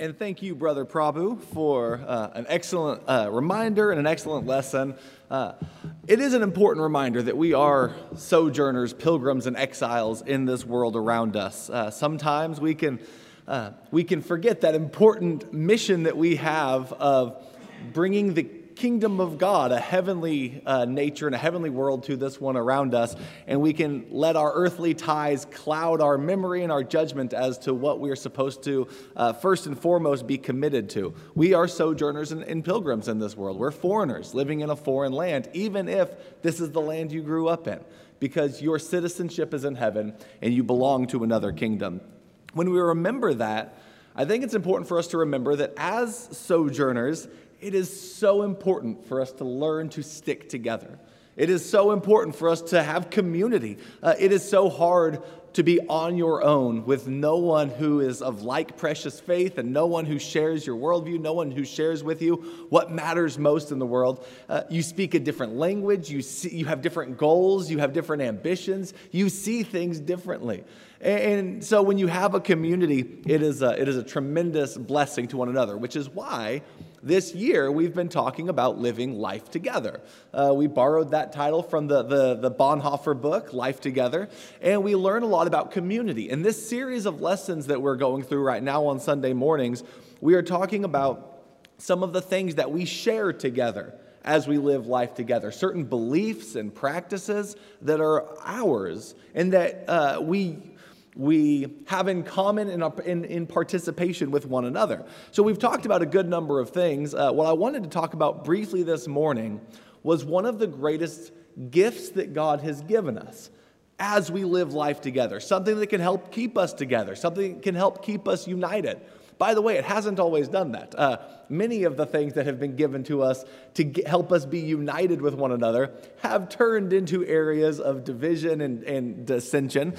And thank you, Brother Prabhu, for an excellent reminder and an excellent lesson. It is an important reminder that we are sojourners, pilgrims, and exiles in this world around us. Sometimes we can forget that important mission that we have of bringing the kingdom of God, a heavenly nature and a heavenly world to this one around us, and we can let our earthly ties cloud our memory and our judgment as to what we are supposed to first and foremost be committed to. We are sojourners and pilgrims in this world. We're foreigners living in a foreign land, even if this is the land you grew up in, because your citizenship is in heaven and you belong to another kingdom. When we remember that, I think it's important for us to remember that as sojourners, it is so important for us to learn to stick together. It is so important for us to have community. It is so hard to be on your own with no one who is of like precious faith and no one who shares your worldview, no one who shares with you what matters most in the world. You speak a different language, you have different goals, you have different ambitions, you see things differently. And so when you have a community, it is a tremendous blessing to one another, which is why this year we've been talking about living life together. We borrowed that title from the Bonhoeffer book, Life Together, and we learn a lot about community. In this series of lessons that we're going through right now on Sunday mornings, we are talking about some of the things that we share together as we live life together, certain beliefs and practices that are ours and that we have in common in participation with one another. So we've talked about a good number of things. What I wanted to talk about briefly this morning was one of the greatest gifts that God has given us as we live life together, something that can help keep us together, something that can help keep us united. By the way, it hasn't always done that. Many of the things that have been given to us to help us be united with one another have turned into areas of division and dissension.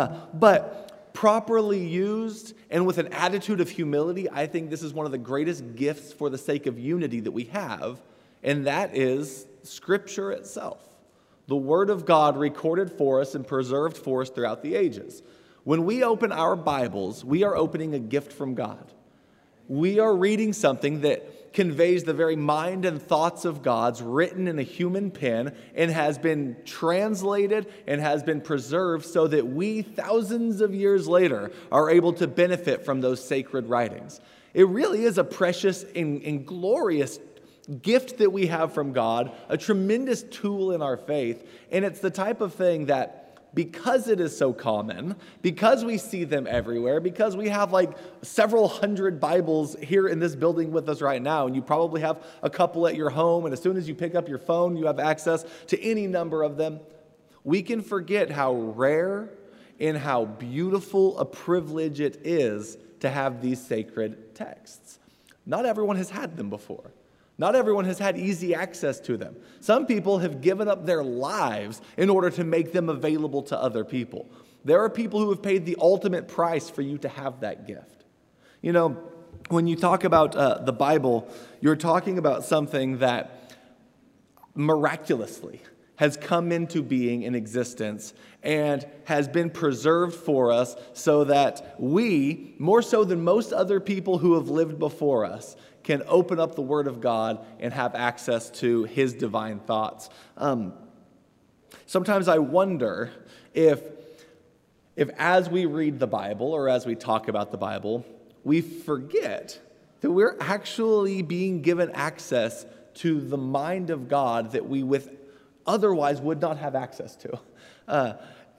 But properly used and with an attitude of humility, I think this is one of the greatest gifts for the sake of unity that we have, and that is Scripture itself. The Word of God recorded for us and preserved for us throughout the ages. When we open our Bibles, we are opening a gift from God. We are reading something that conveys the very mind and thoughts of God's written in a human pen and has been translated and has been preserved so that we, thousands of years later, are able to benefit from those sacred writings. It really is a precious and glorious gift that we have from God, a tremendous tool in our faith, and it's the type of thing that because it is so common, because we see them everywhere, because we have like several hundred Bibles here in this building with us right now, and you probably have a couple at your home, and as soon as you pick up your phone, you have access to any number of them, we can forget how rare and how beautiful a privilege it is to have these sacred texts. Not everyone has had them before. Not everyone has had easy access to them. Some people have given up their lives in order to make them available to other people. There are people who have paid the ultimate price for you to have that gift. You know, when you talk about the Bible, you're talking about something that miraculously has come into being in existence and has been preserved for us so that we, more so than most other people who have lived before us, can open up the Word of God and have access to His divine thoughts. Sometimes I wonder if as we read the Bible or as we talk about the Bible, we forget that we're actually being given access to the mind of God that we otherwise would not have access to.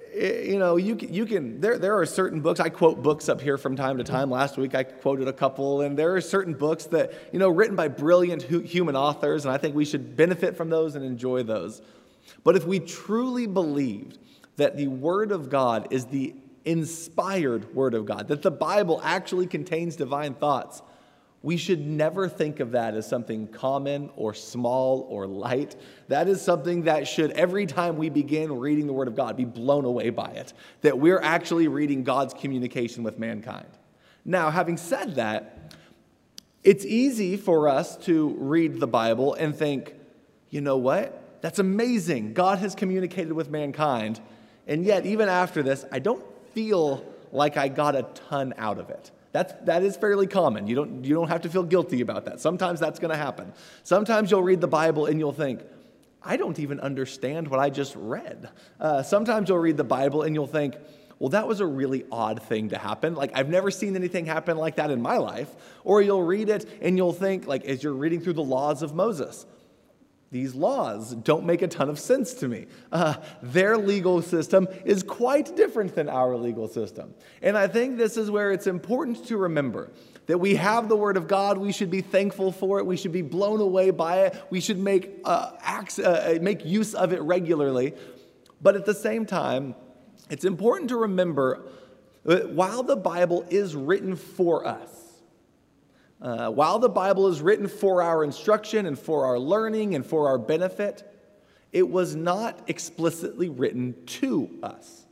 You can. There are certain books. I quote books up here from time to time. Last week I quoted a couple, and there are certain books that written by brilliant human authors, and I think we should benefit from those and enjoy those. But if we truly believed that the Word of God is the inspired Word of God, that the Bible actually contains divine thoughts, we should never think of that as something common or small or light. That is something that should, every time we begin reading the Word of God, be blown away by it. That we're actually reading God's communication with mankind. Now, having said that, it's easy for us to read the Bible and think, you know what? That's amazing. God has communicated with mankind. And yet, even after this, I don't feel like I got a ton out of it. That is fairly common. You don't have to feel guilty about that. Sometimes that's going to happen. Sometimes you'll read the Bible and you'll think, I don't even understand what I just read. Sometimes you'll read the Bible and you'll think, well, that was a really odd thing to happen. Like, I've never seen anything happen like that in my life. Or you'll read it and you'll think, like, as you're reading through the laws of Moses, these laws don't make a ton of sense to me. Their legal system is quite different than our legal system. And I think this is where it's important to remember that we have the Word of God. We should be thankful for it. We should be blown away by it. We should make use of it regularly. But at the same time, it's important to remember that while the Bible is written for us, while the Bible is written for our instruction and for our learning and for our benefit, it was not explicitly written to us.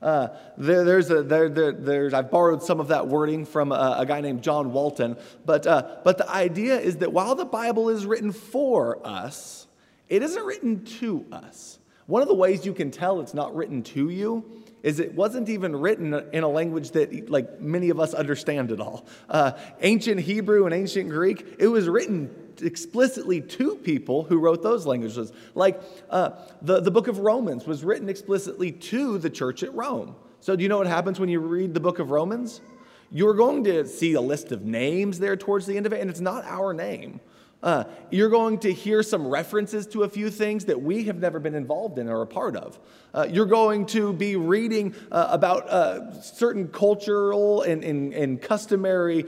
I've borrowed some of that wording from a guy named John Walton, but the idea is that while the Bible is written for us, it isn't written to us. One of the ways you can tell it's not written to you is it wasn't even written in a language that like many of us understand at all. Ancient Hebrew and ancient Greek, it was written explicitly to people who wrote those languages. Like the book of Romans was written explicitly to the church at Rome. So do you know what happens when you read the book of Romans? You're going to see a list of names there towards the end of it, and it's not our name. You're going to hear some references to a few things that we have never been involved in or a part of. You're going to be reading about certain cultural and customary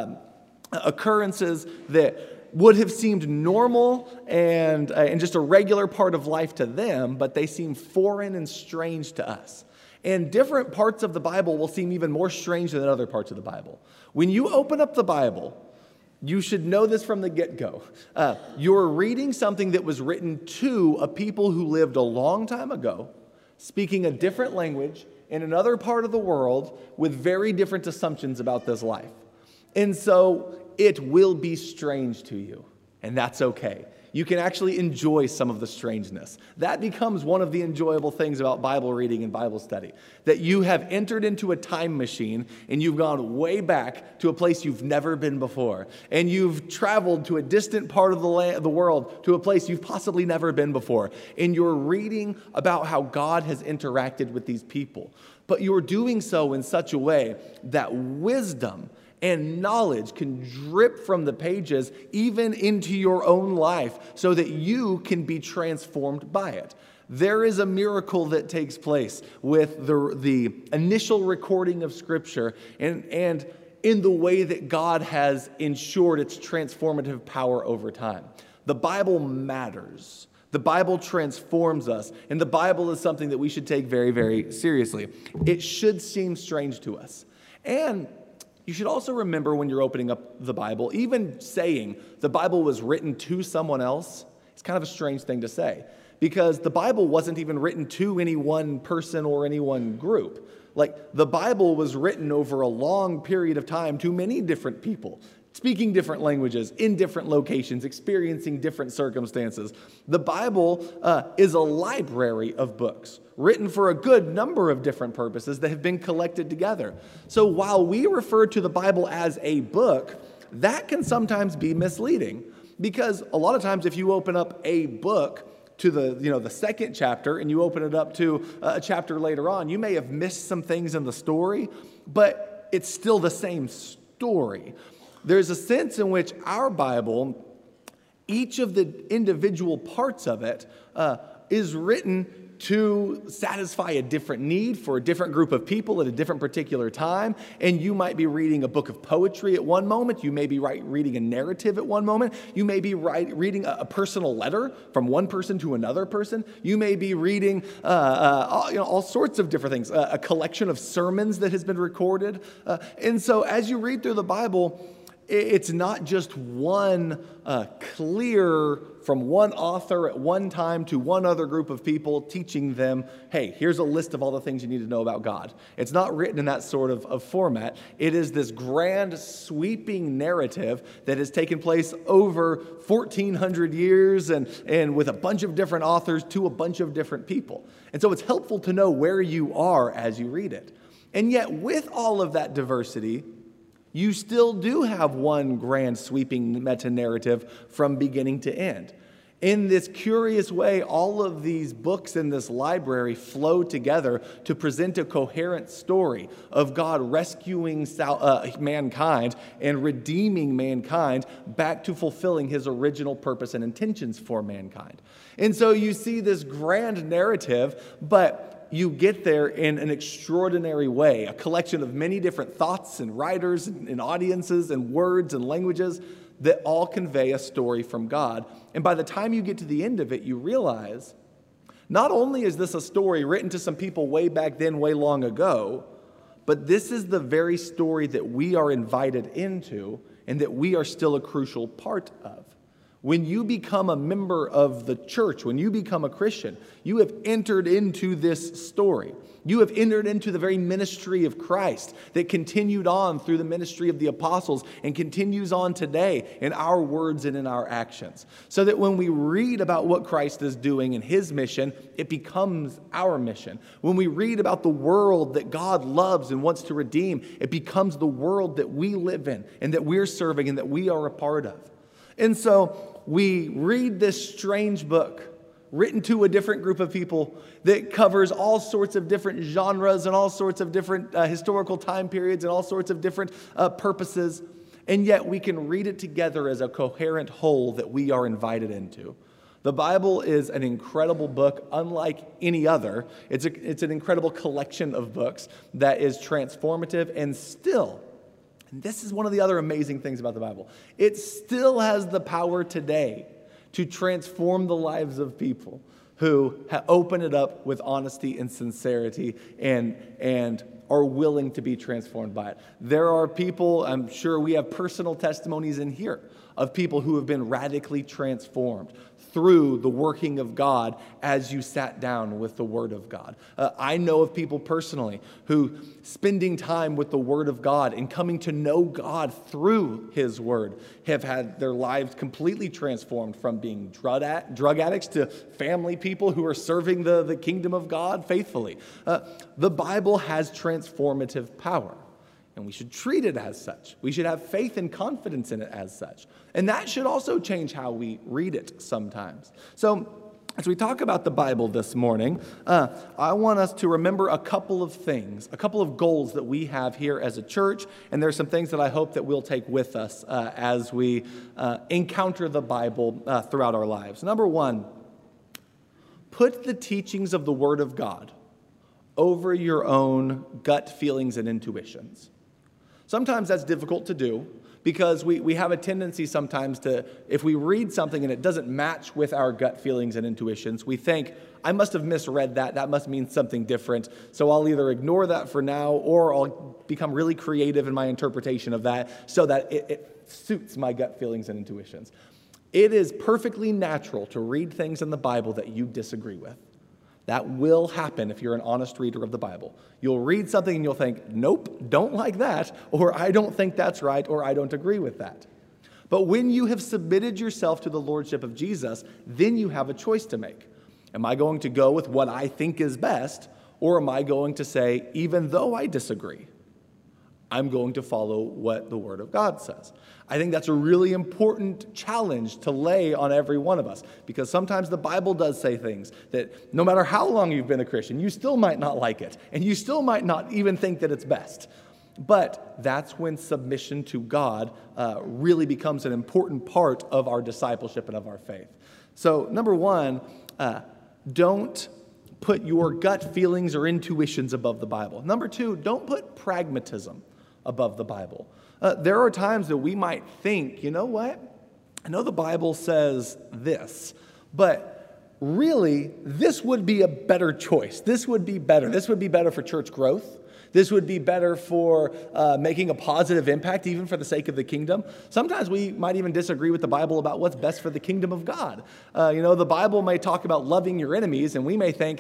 occurrences that would have seemed normal and just a regular part of life to them, but they seem foreign and strange to us. And different parts of the Bible will seem even more strange than other parts of the Bible. When you open up the Bible, you should know this from the get-go. You're reading something that was written to a people who lived a long time ago, speaking a different language in another part of the world with very different assumptions about this life. And so it will be strange to you, and that's okay. You can actually enjoy some of the strangeness. That becomes one of the enjoyable things about Bible reading and Bible study, that you have entered into a time machine and you've gone way back to a place you've never been before. And you've traveled to a distant part of the world, to a place you've possibly never been before. And you're reading about how God has interacted with these people. But you're doing so in such a way that wisdom and knowledge can drip from the pages even into your own life so that you can be transformed by it. There is a miracle that takes place with the initial recording of Scripture and in the way that God has ensured its transformative power over time. The Bible matters. The Bible transforms us, and the Bible is something that we should take very, very seriously. It should seem strange to us. And you should also remember when you're opening up the Bible, even saying the Bible was written to someone else, it's kind of a strange thing to say, because the Bible wasn't even written to any one person or any one group. Like, the Bible was written over a long period of time to many different people, speaking different languages, in different locations, experiencing different circumstances. The Bible is a library of books written for a good number of different purposes that have been collected together. So while we refer to the Bible as a book, that can sometimes be misleading, because a lot of times if you open up a book to the second chapter and you open it up to a chapter later on, you may have missed some things in the story, but it's still the same story. There's a sense in which our Bible, each of the individual parts of it, is written to satisfy a different need for a different group of people at a different particular time. And you might be reading a book of poetry at one moment. You may be reading a narrative at one moment. You may be reading a personal letter from one person to another person. You may be reading all sorts of different things, a collection of sermons that has been recorded. And so as you read through the Bible, it's not just one clear from one author at one time to one other group of people teaching them, hey, here's a list of all the things you need to know about God. It's not written in that sort of format. It is this grand sweeping narrative that has taken place over 1,400 years and with a bunch of different authors to a bunch of different people. And so it's helpful to know where you are as you read it. And yet with all of that diversity, You still do have one grand sweeping meta-narrative from beginning to end. In this curious way, all of these books in this library flow together to present a coherent story of God rescuing mankind and redeeming mankind back to fulfilling his original purpose and intentions for mankind. And so you see this grand narrative, but you get there in an extraordinary way, a collection of many different thoughts and writers and audiences and words and languages that all convey a story from God. And by the time you get to the end of it, you realize not only is this a story written to some people way back then, way long ago, but this is the very story that we are invited into and that we are still a crucial part of. When you become a member of the church, when you become a Christian, you have entered into this story. You have entered into the very ministry of Christ that continued on through the ministry of the apostles and continues on today in our words and in our actions. So that when we read about what Christ is doing in his mission, it becomes our mission. When we read about the world that God loves and wants to redeem, it becomes the world that we live in and that we're serving and that we are a part of. And so we read this strange book written to a different group of people that covers all sorts of different genres and all sorts of different historical time periods and all sorts of different purposes. And yet we can read it together as a coherent whole that we are invited into. The Bible is an incredible book, unlike any other. It's an incredible collection of books that is transformative and still, and this is one of the other amazing things about the Bible, it still has the power today to transform the lives of people who open it up with honesty and sincerity and are willing to be transformed by it. There are people, I'm sure we have personal testimonies in here, of people who have been radically transformed through the working of God as you sat down with the Word of God. I know of people personally who, spending time with the Word of God and coming to know God through His Word, have had their lives completely transformed from being drug addicts to family people who are serving the kingdom of God faithfully. The Bible has transformative power. And we should treat it as such. We should have faith and confidence in it as such. And that should also change how we read it sometimes. So as we talk about the Bible this morning, I want us to remember a couple of things, a couple of goals that we have here as a church. And there's some things that I hope that we'll take with us as we encounter the Bible throughout our lives. Number one, put the teachings of the Word of God over your own gut feelings and intuitions. Sometimes that's difficult to do because we have a tendency sometimes to, if we read something and it doesn't match with our gut feelings and intuitions, we think, I must have misread that. That must mean something different. So I'll either ignore that for now or I'll become really creative in my interpretation of that so that it suits my gut feelings and intuitions. It is perfectly natural to read things in the Bible that you disagree with. That will happen if you're an honest reader of the Bible. You'll read something and you'll think, nope, don't like that, or I don't think that's right, or I don't agree with that. But when you have submitted yourself to the lordship of Jesus, then you have a choice to make. Am I going to go with what I think is best, or am I going to say, even though I disagree, I'm going to follow what the Word of God says? I think that's a really important challenge to lay on every one of us, because sometimes the Bible does say things that no matter how long you've been a Christian, you still might not like it, and you still might not even think that it's best. But that's when submission to God really becomes an important part of our discipleship and of our faith. So number one, don't put your gut feelings or intuitions above the Bible. Number two, don't put pragmatism above the Bible. There are times that we might think, you know what? I know the Bible says this, but really, this would be a better choice. This would be better. This would be better for church growth. This would be better for making a positive impact, even for the sake of the kingdom. Sometimes we might even disagree with the Bible about what's best for the kingdom of God. The Bible may talk about loving your enemies, and we may think,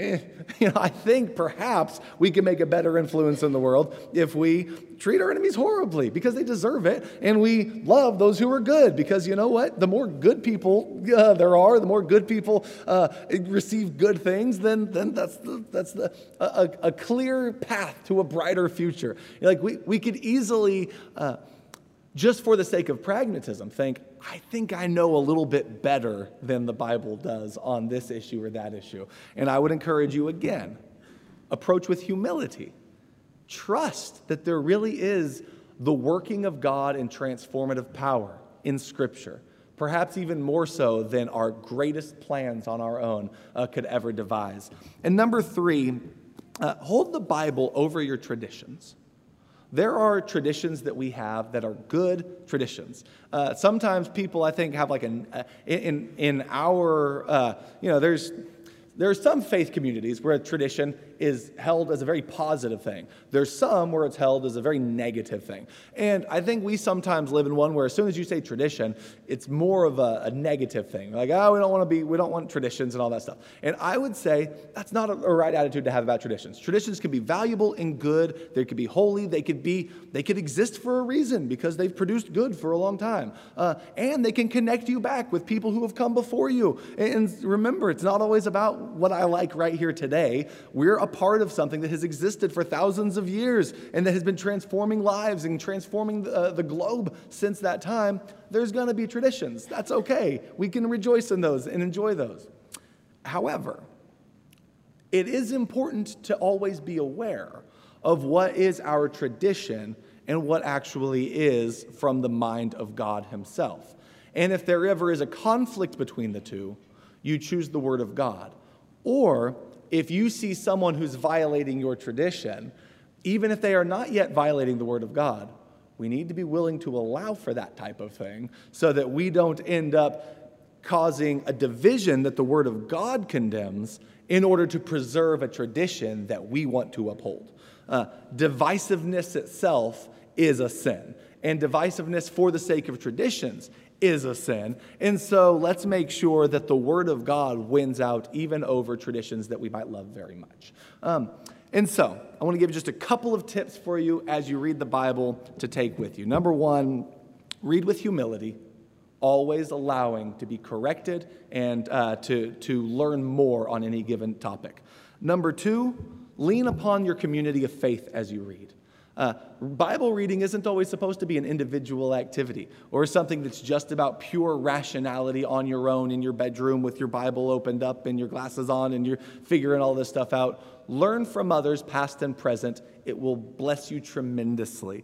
I think perhaps we can make a better influence in the world if we treat our enemies horribly because they deserve it, and we love those who are good because you know what? The more good people there are, the more good people receive good things, then that's a clear path path to a brighter future. Like we could easily, just for the sake of pragmatism, I think I know a little bit better than the Bible does on this issue or that issue. And I would encourage you again, approach with humility. Trust that there really is the working of God in transformative power in Scripture, perhaps even more so than our greatest plans on our own could ever devise. And number 3, hold the Bible over your traditions. There are traditions that we have that are good traditions. Sometimes people, I think, have like in our, there are some faith communities where a tradition is held as a very positive thing. There's some where it's held as a very negative thing. And I think we sometimes live in one where as soon as you say tradition, it's more of a negative thing. Like, oh, we don't want traditions and all that stuff. And I would say that's not a right attitude to have about traditions. Traditions can be valuable and good. They could be holy. They could exist for a reason because they've produced good for a long time. And they can connect you back with people who have come before you. And remember, it's not always about what I like right here today. We're a part of something that has existed for thousands of years and that has been transforming lives and transforming the globe since that time. There's going to be traditions. That's okay. We can rejoice in those and enjoy those. However, it is important to always be aware of what is our tradition and what actually is from the mind of God himself. And if there ever is a conflict between the two, you choose the Word of God. Or if you see someone who's violating your tradition, even if they are not yet violating the Word of God, we need to be willing to allow for that type of thing so that we don't end up causing a division that the Word of God condemns in order to preserve a tradition that we want to uphold. Divisiveness itself is a sin, and divisiveness for the sake of traditions is a sin. And so let's make sure that the Word of God wins out even over traditions that we might love very much. And so I want to give just a couple of tips for you as you read the Bible to take with you. Number 1, read with humility, always allowing to be corrected and to learn more on any given topic. Number 2, lean upon your community of faith as you read. Bible reading isn't always supposed to be an individual activity or something that's just about pure rationality on your own in your bedroom with your Bible opened up and your glasses on and you're figuring all this stuff out. Learn from others, past and present. It will bless you tremendously.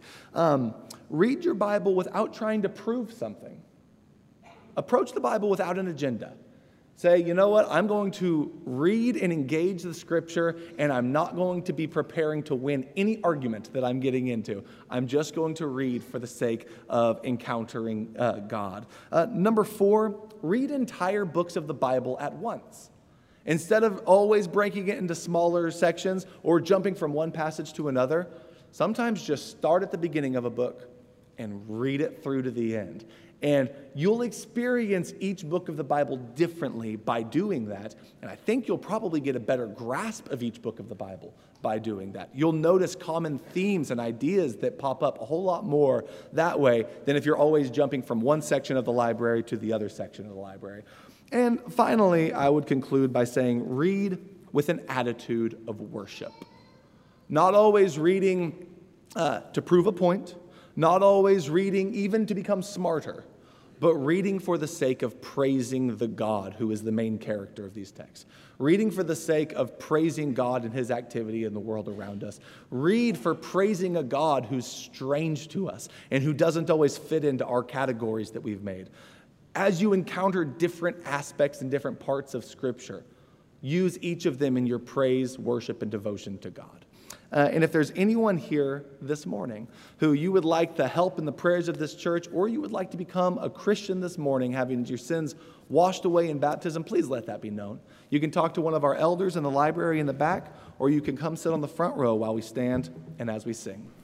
Read your Bible without trying to prove something. Approach the Bible without an agenda. Say, you know what, I'm going to read and engage the Scripture, and I'm not going to be preparing to win any argument that I'm getting into. I'm just going to read for the sake of encountering God. Number 4, read entire books of the Bible at once. Instead of always breaking it into smaller sections or jumping from one passage to another, sometimes just start at the beginning of a book and read it through to the end. And you'll experience each book of the Bible differently by doing that. And I think you'll probably get a better grasp of each book of the Bible by doing that. You'll notice common themes and ideas that pop up a whole lot more that way than if you're always jumping from one section of the library to the other section of the library. And finally, I would conclude by saying, read with an attitude of worship. Not always reading to prove a point, not always reading even to become smarter, but reading for the sake of praising the God who is the main character of these texts. Reading for the sake of praising God and his activity in the world around us. Read for praising a God who's strange to us and who doesn't always fit into our categories that we've made. As you encounter different aspects and different parts of Scripture, use each of them in your praise, worship, and devotion to God. And if there's anyone here this morning who you would like the help and the prayers of this church, or you would like to become a Christian this morning, having your sins washed away in baptism, please let that be known. You can talk to one of our elders in the library in the back, or you can come sit on the front row while we stand and as we sing.